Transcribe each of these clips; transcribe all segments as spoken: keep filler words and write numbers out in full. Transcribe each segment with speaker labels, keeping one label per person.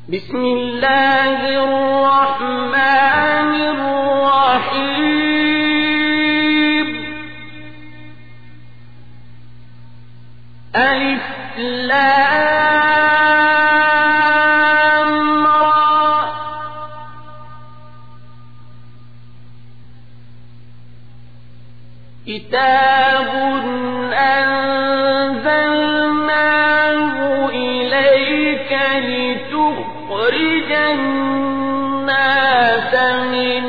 Speaker 1: بسم الله الرحمن الرحيم. ألف لام را. كتاب أنزلناه إليك لتخرج الناس من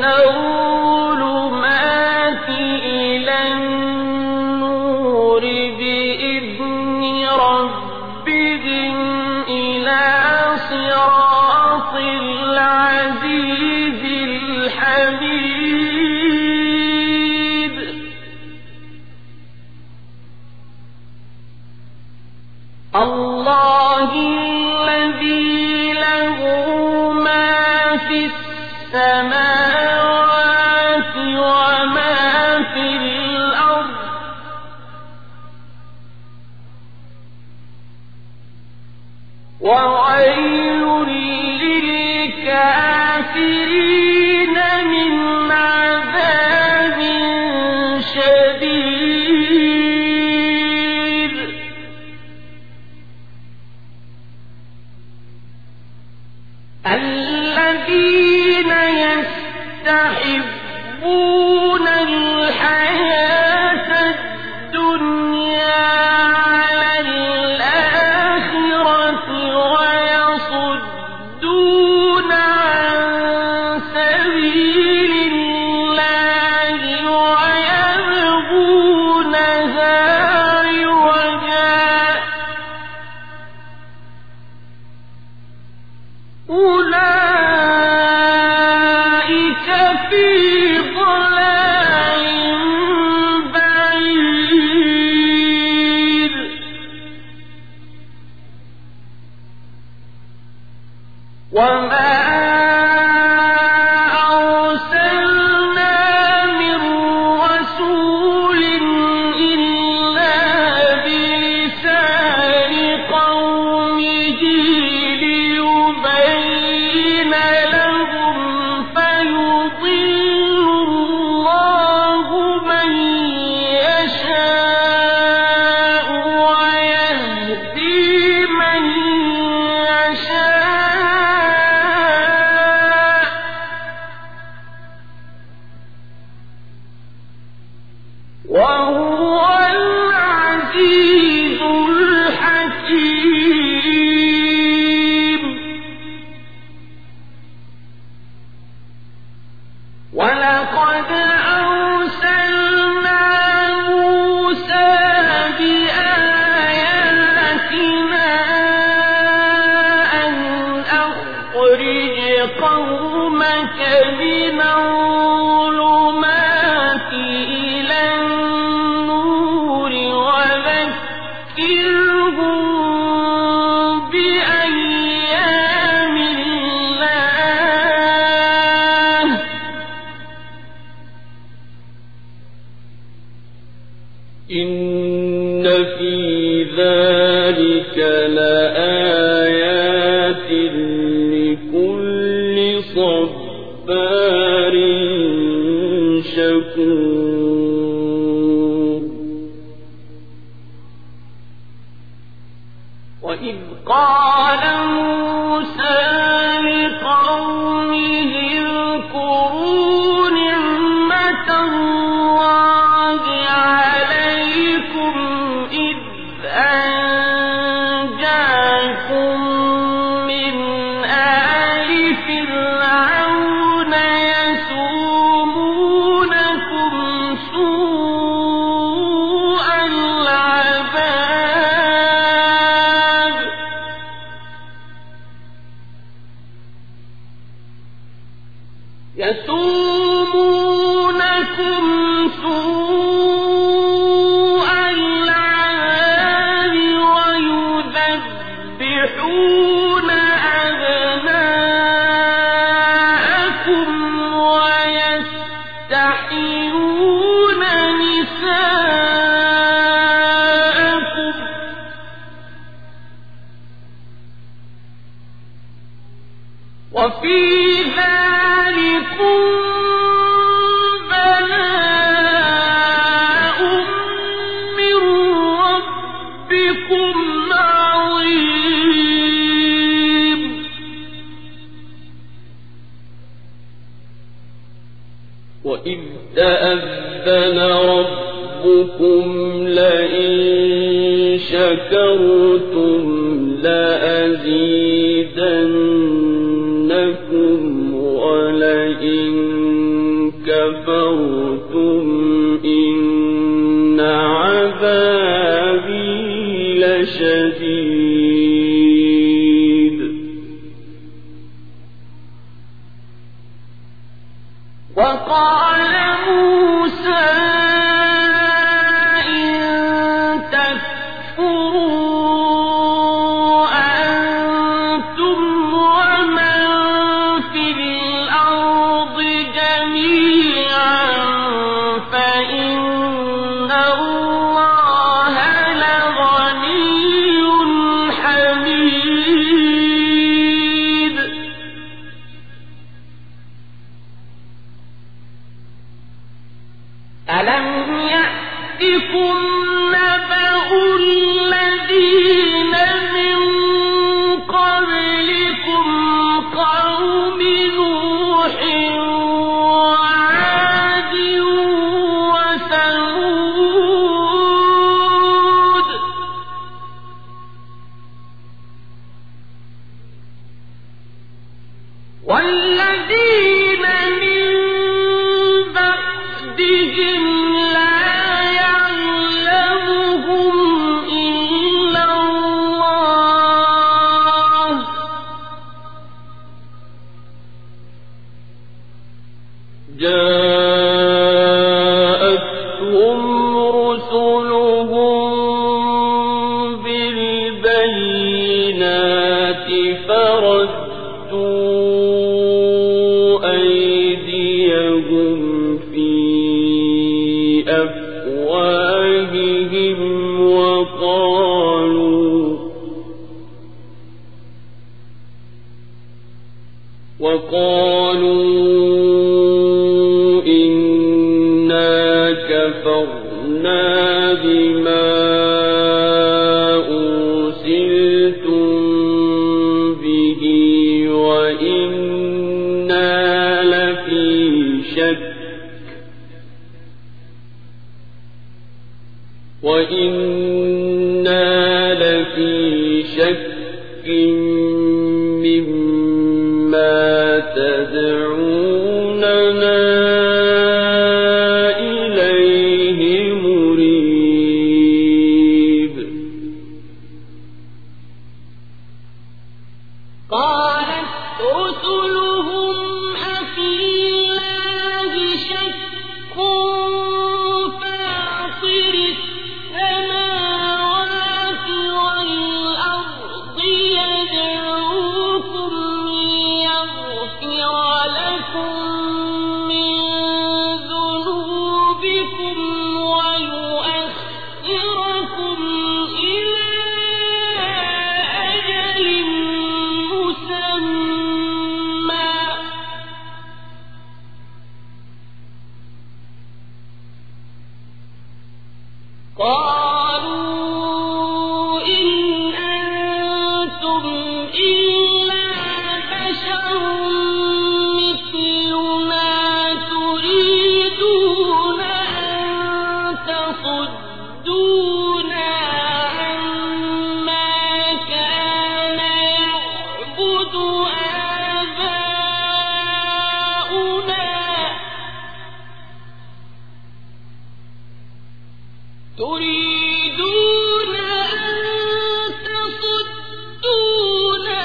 Speaker 1: الظلمات إلى النور بإذن ربهم إلى صراط العزيز الحميد. الله الذي له ما في السماوات وما في الأرض، وويل للكافرين من عذاب شديد. الذين يستحبون الحياة الدنيا على الآخرة ويصدون عن سبيل الله ويبغونها عوجا، أولئك في ضلال بعيد. وما أرسلنا من رسول إلا بلسان قومه ليبين لهم، فيضل الله من يشاء ويهدي من يشاء، وهو العزيز الحكيم. ولقد أرسلنا موسى بآياتنا أن أخرج قومك من الظلمات إلى النور وذكرهم بأيام الله، إن في ذلك لآيات لكل صبار شكور. وإذ قال موسى لقومه اذكروا نعمة الله عليكم إذ أنجاكم من آل فرعون يسومونكم سوء العذاب، يسومونكم سوء العذاب ويذبحون أبناءكم ويستحيون نساءكم، وفي ذلكم بلاء من ربكم عظيم وإذ تأذن ربكم لئن شكرتم لأزيدنكم ولئن كفرتم إن عذابي لشديد وقال موسى إن تكفروا أنتم ومن في الأرض جميعا فإن الله لغني حميد ألم يأتكم نبأ الذين من قبلكم قوم نوح وعاد وثمود والذين من بعدهم لا يعلمهم إلا الله جاءتهم رسلهم بالبينات فردوا أيديهم في أفواههم وقالوا وقالوا إنا كفرنا بما أرسلتم به وإنا لفي شك وإنا لفي شك مما تدعوننا إليه مريب قالت رسلهم أفي الله شك فاطر السماوات والأرض يدعوكم ليغفر لكم من ذنوبكم ويؤخركم إلى أجل مسمى قالوا إن أنتم إلا بشر مثلنا تريدون أن تصدونا عما كان يعبد آباؤنا تريدون أن تصدونا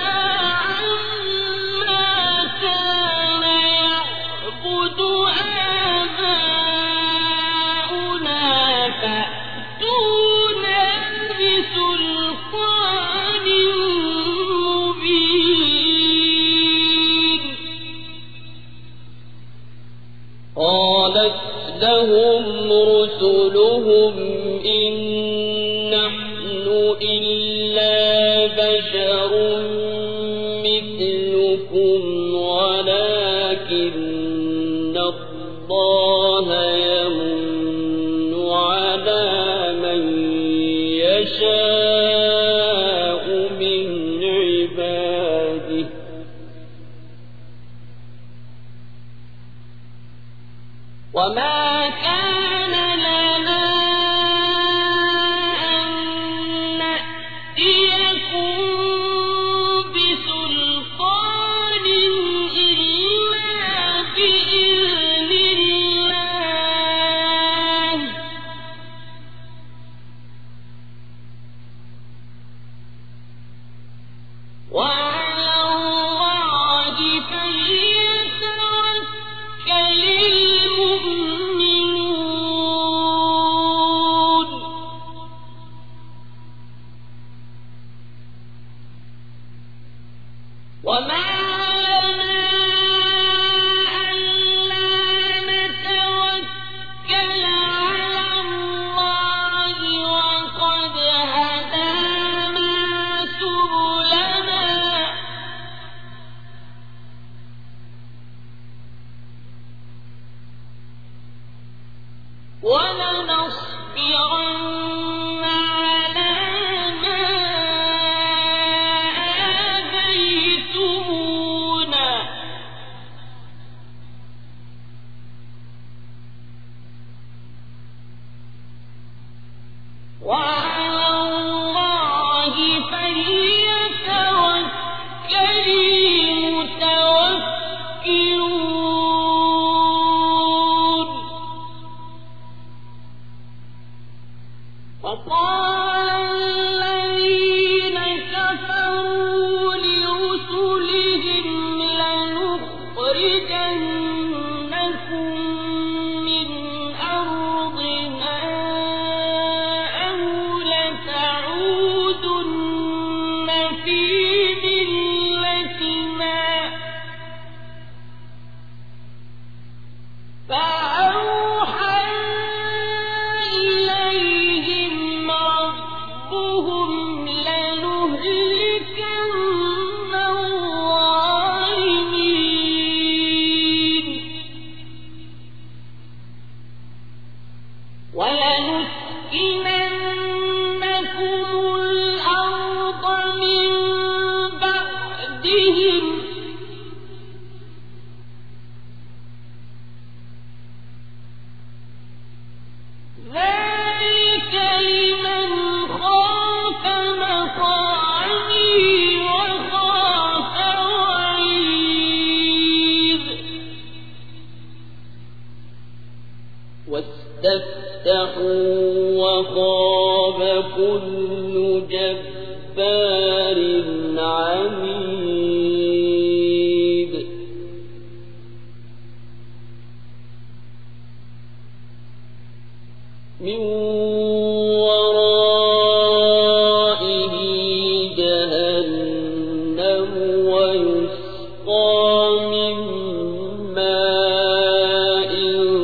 Speaker 1: عما كان يعبد آباؤنا فأتونا بسلطان مبين قالت لهم رسلهم إن نحن إلا بشر مثلكم وما كان لنا أن نأتيكم بسلطان إلا بإذن الله وعلى الله فليتوكل المؤمنون وما لنا ألا نتوكل على الله وقد هدانا سبلنا ولنصبرن على ما آذيتمونا وعلى الله فليتوكل المتوكلون وقال الذين كفروا لرسلهم لنخرجنكم من أرضنا أو لتعودن في ملتنا فأوحى إليهم ربهم لنهلكن الظالمين ولنسكننكم الأرض من بعدهم ذلك لمن خاف مقامي وخاف وعيد واستفتحوا وخاب كل جبار عنيد من ورائه جهنم ويسقى من ماء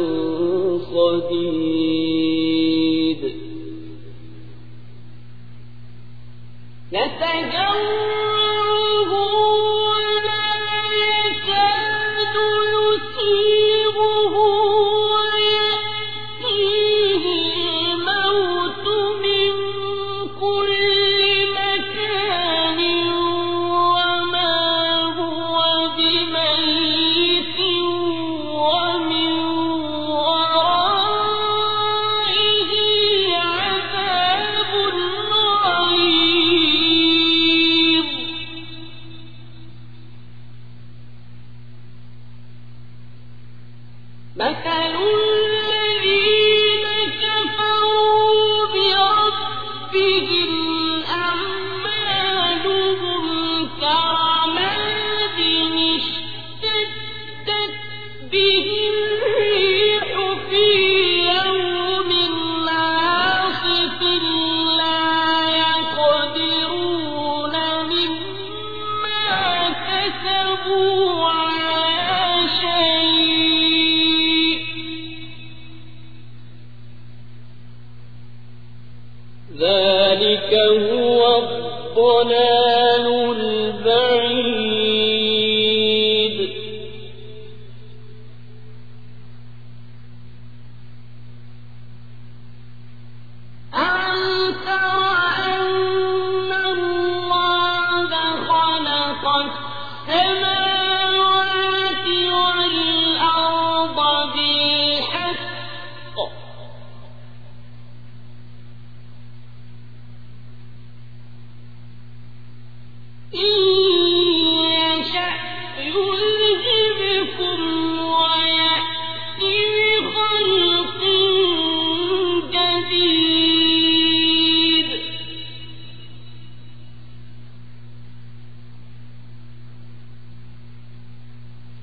Speaker 1: صديد يتجرعه ولا يكاد يسيغه ويأتيه الموت من كل مكان وما هو بميت ومن ورائه عذاب غليظ مثل الذين كفروا بربهم أعمالهم كرماد اشتدت به الريح في يوم عاصف لا يقدرون مما كسبوا على شيء ذلك هو الضلال البعيد ألم تر أن الله خلق السماوات والأرض بالحق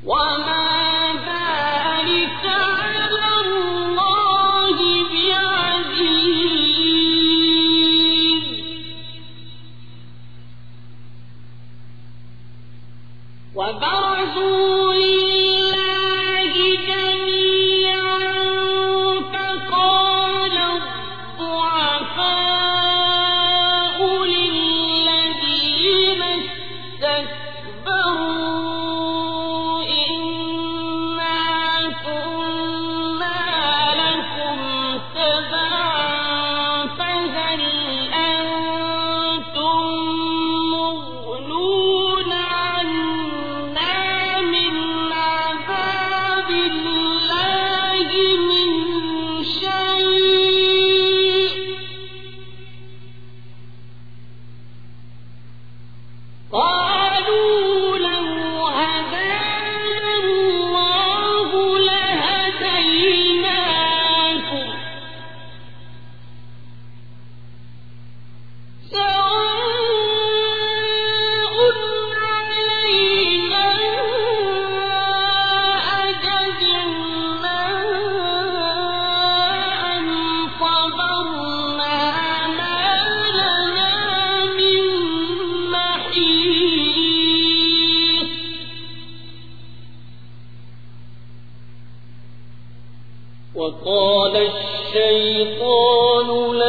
Speaker 1: وقال الشيطان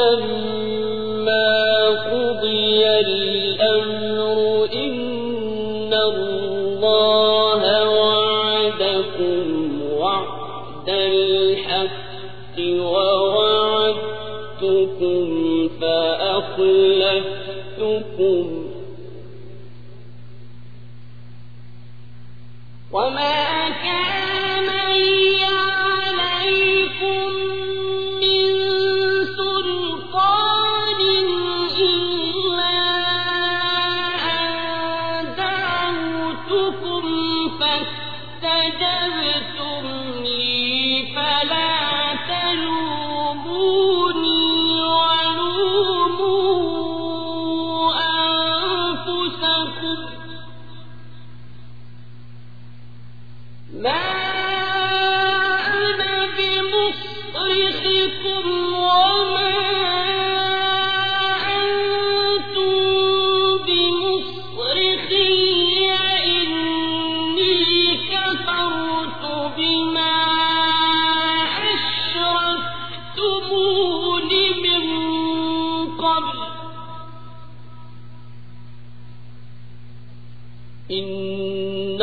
Speaker 1: لما قضي الأمر إن الله وعدكم وعد الحق ووعدتكم فأخلفتكم وما كان لي عليكم من سلطان إلا أن دعوتكم فاستجبتم لي فلا تلوموني ولوموا أنفسكم ما أنا بمصرخكم وما أنتم بمصرخي إني كفرت بما أشركتمون من قبل إن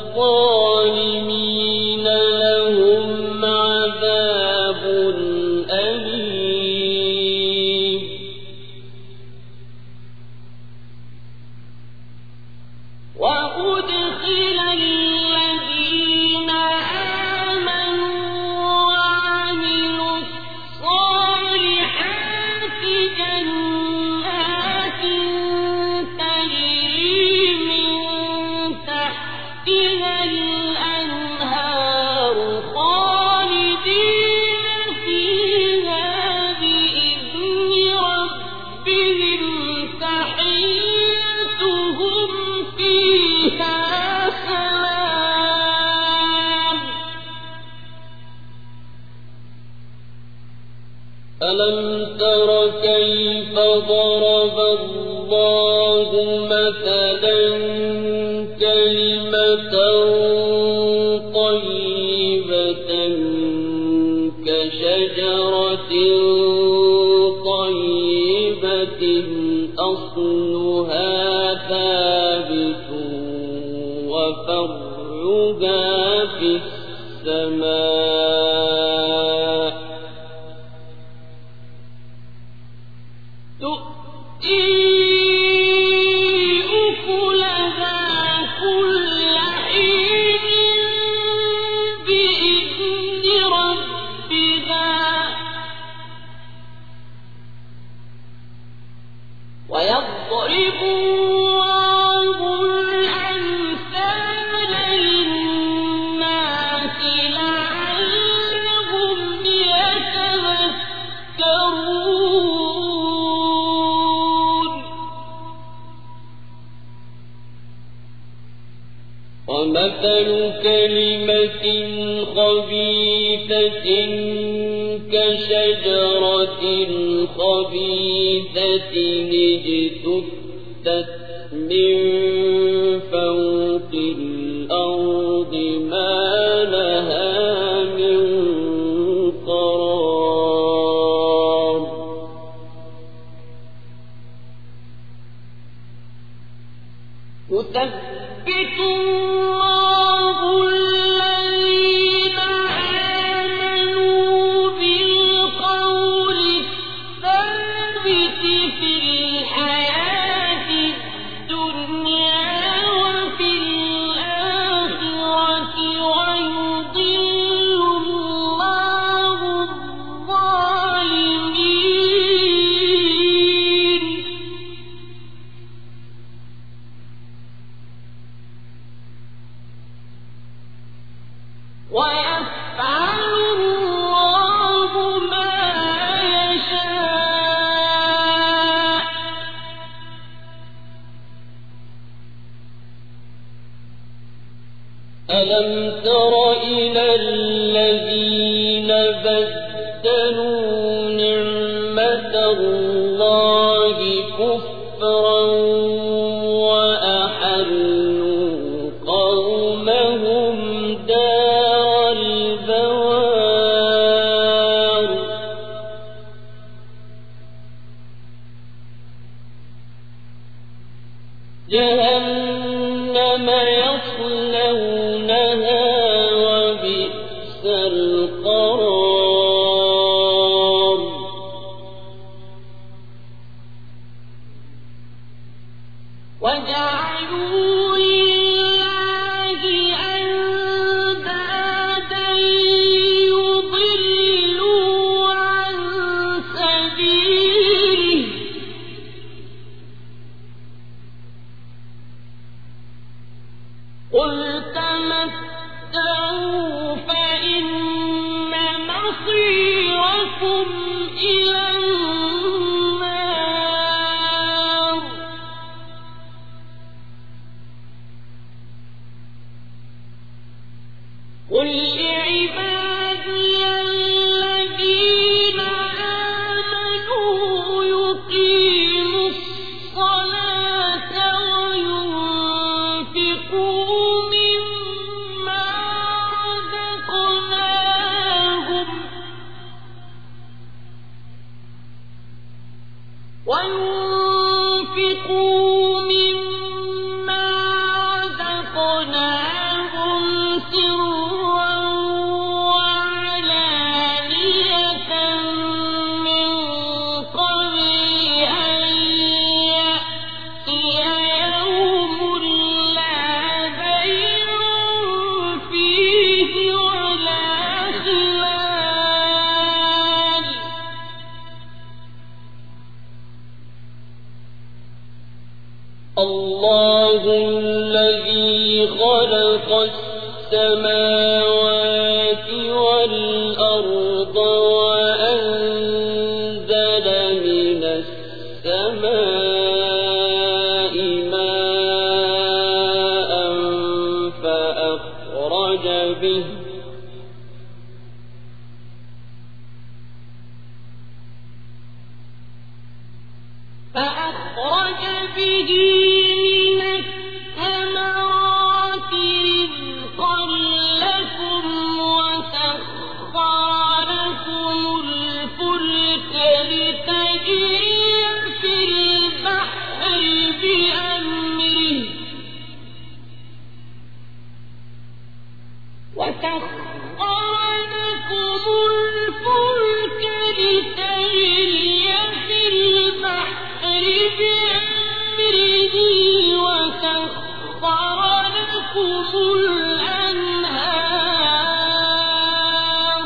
Speaker 1: الظالمين لهم عذاب أليم وأدخل الذين آمنوا وعملوا الصالحات جنات تجري من تحتها الأنهار خالدين فيها بإذن ربهم تحيتهم فيها سلام ألم تر كيف ضرب الله مثلا كلمة طيبة كشجرة طيبة أصلها ثابت وفرعها في السماء تؤتي أكلها كل حين بإذن ربها ويضرب الله الأمثال للناس لعلهم ومثل كلمة خبيثة كشجرة خبيثة اجتثت من فوق الأرض ما لها من قرار يثبت الله الذين آمنوا بالقول الثابت في الحياة الدنيا وفي الآخرة ويضل الله الظالمين ويفعل الله ما يشاء ألم تر إلى الذين بدلوا نعمة الله كفرا وأحلوا قومهم دار البوار جهنم يصلونها وبئس القرار وجعلوا لله أندادا ليضلوا عن سبيله قل تمتعوا فإن مصيركم إلى النار قل لعبادي الذين آمنوا يقيموا الصلاة وينفقوا مما رزقناهم وينفقوا مما رزقناهم سرا وعلانية من قبل أن يأتي يوم لا بيع فيه ولا خلال الله الذي خلق السماوات والأرض وأنزل من السماء ماء فأخرج به فأخرج به من الثمرات رزقا لكم وسخر لكم الفلك لتجري في البحر بأمره وسخر لكم الفلك لتجري في البحر بأمره وسخر لكم الأنهار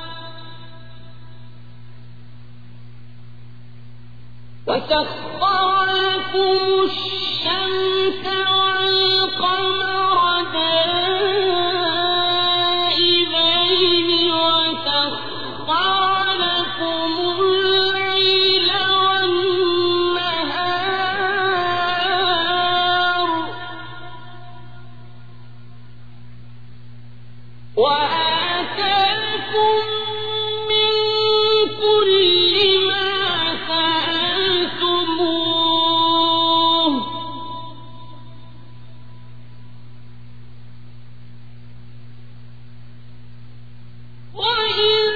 Speaker 1: وسخر لكم الشمس والقمر دائبين وسخر لكم الليل والنهار وآتاكم من كل ما سألتموه وإن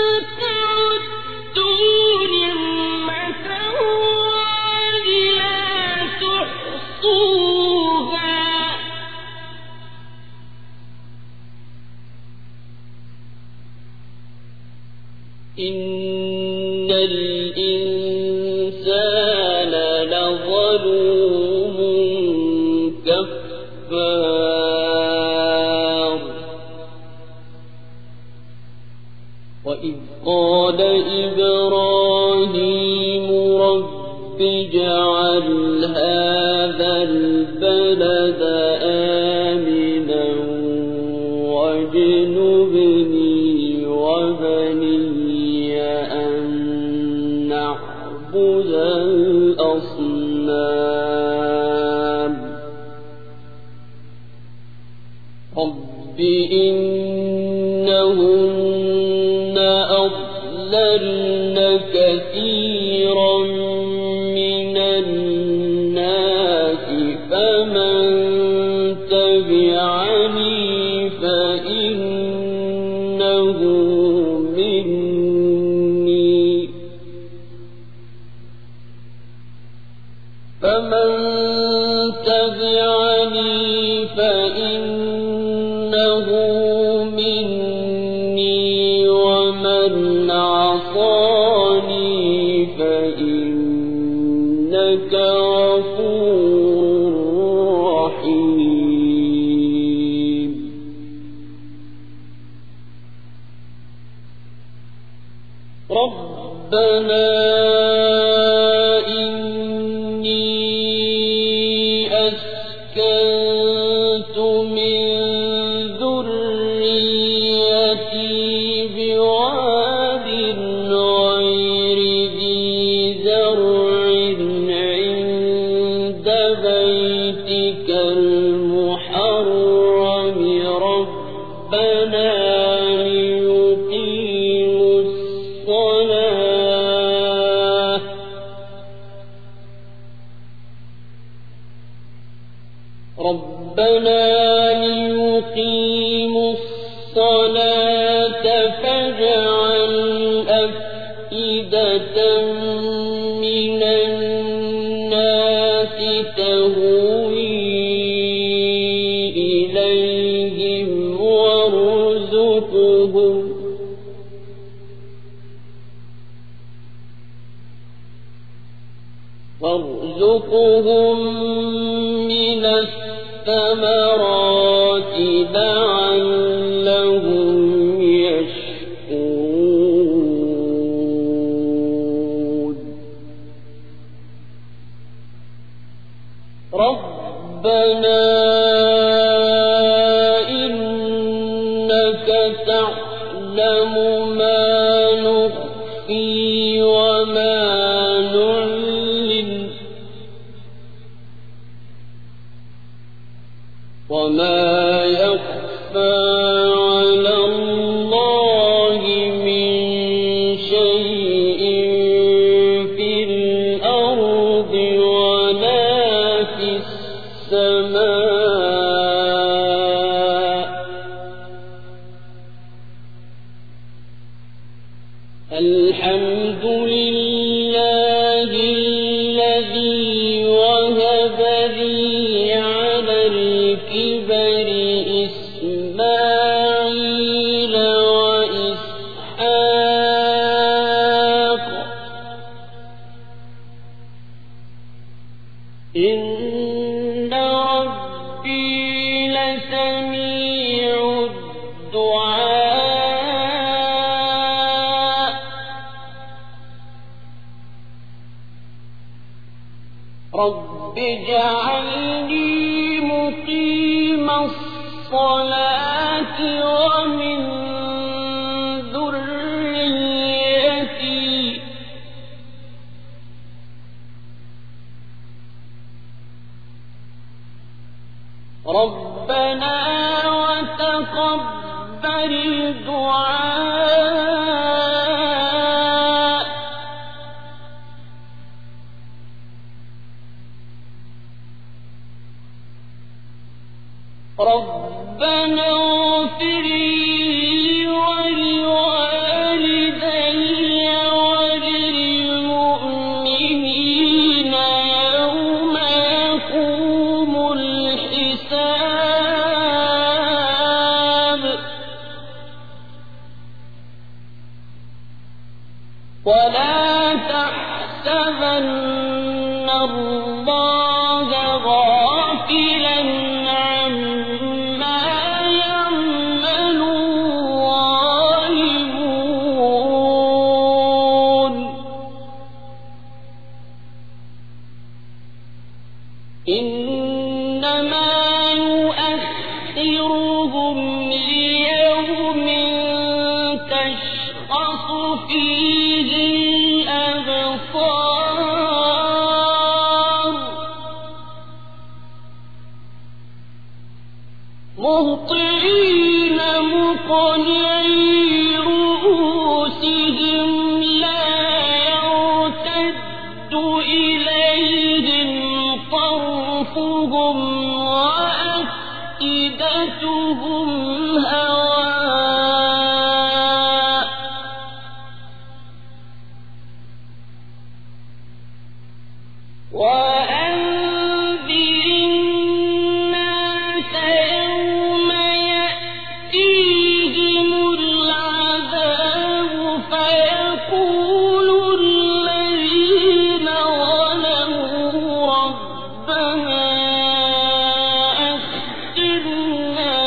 Speaker 1: تعدوا نعمة الله لا تحصوها إن الإنسان لظلوم كفار وإذ قال إبراهيم رب اجعل هذا البلد آمنا واجنبني وبني أن نعبد الأصنام رب إنهن أضللن كثيرا من الناس فمن تبعني فإنه مني فمن تبعني فإنه مني ومن عصاني فإنك غفور رحيم ربنا أسكنت من ذريتي بواد غير ذي زرع عند بيتك المحرم ربنا ليقيموا الصلاة ربنا ليقيموا الصلاة فاجعل أفئدة من الناس تهوي إليهم وارزقهم وارزقهم من الثمرات لعلهم يشكرون ربنا إنك تعلم ما نخفي وما نعلن وما يخفى على الله من شيء في الأرض ولا في السماء الحمد لله الذي وهب لي على الكبر إسماعيل وإسحاق إن ربي لسميع الدعاء رب اجعلني مقيم الصلاة ومن ذريتي ربنا وتقبل الدعاء ربنا اغفر لي ولوالدي وللمؤمنين يوم يقوم الحساب ولا تحسبن الله غافلا عما يعمل الظالمون إنما يؤخرهم ليوم تشخص فيه الأبصار مهطعين مقنعي رؤوسهم لا يرتد إليهم طرفهم وأفئدتهم هواء وأنذر الناس يوم يأتيهم العذاب فيقول الذين ظلموا ربنا أخرنا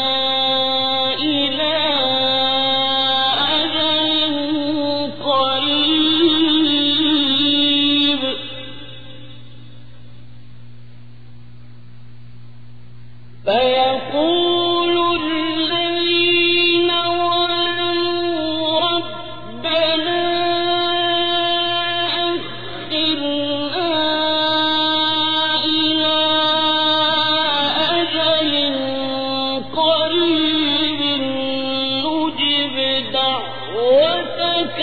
Speaker 1: إلى أجل قريب فيقول الذين ظلموا ربنا أخرنا إلى أجل قريب نجب دعوتك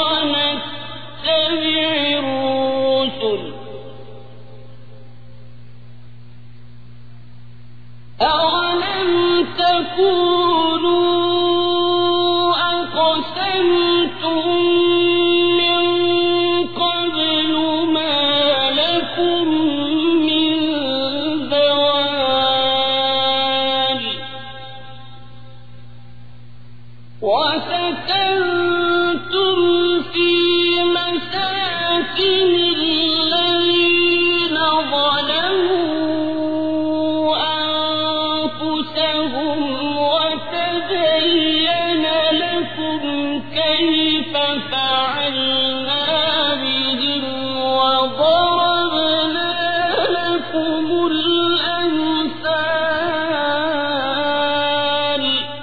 Speaker 1: ونتبع الرسل أولم تكونوا أقسمتم من قبل ما لكم من زوال وسكنتم في مساكن الذين ظلموا أنفسهم وتبين لكم كيف فعلنا بهم وضربنا لكم الأمثال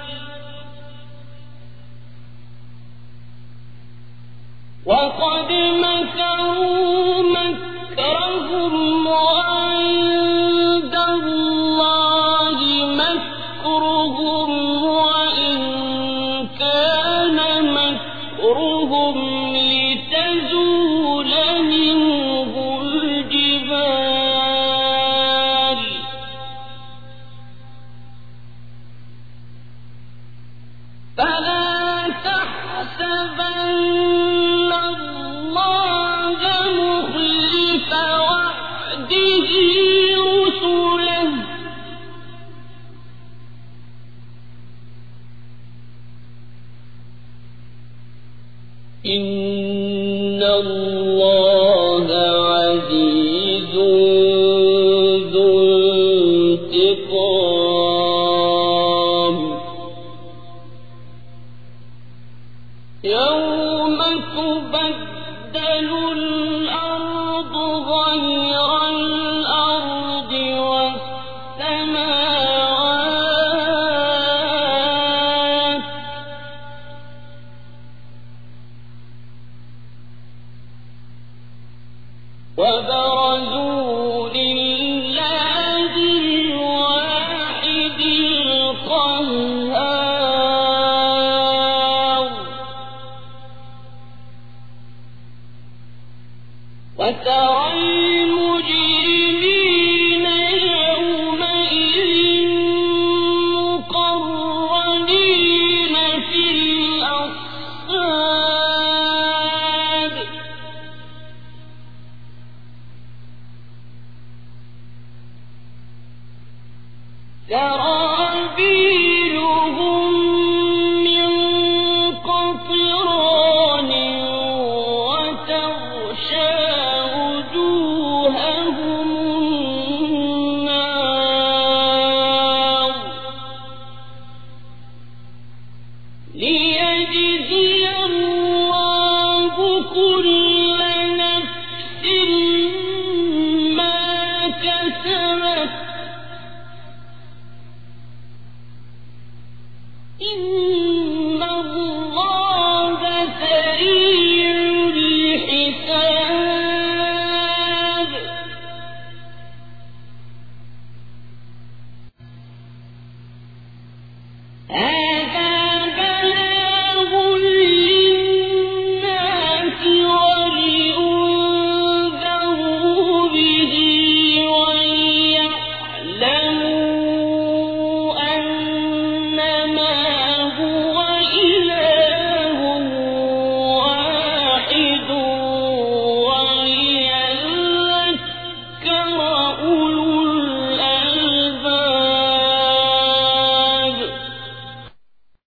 Speaker 1: وقد مكروا مكرهم وعند الله مكرهم وإن كان مكرهم لتزول منه الجبال فلا تحسبن الله مخلف وعده رسله إن الله عزيز ذو انتقام يوم تبدل الأرض غير الأرض والسماوات وبرزوا لله الواحد القهار سرابيلهم من قطران وتغشى وجوههم النار ليجزي الله كل نفس ما كسبت إن الله سريع الحساب.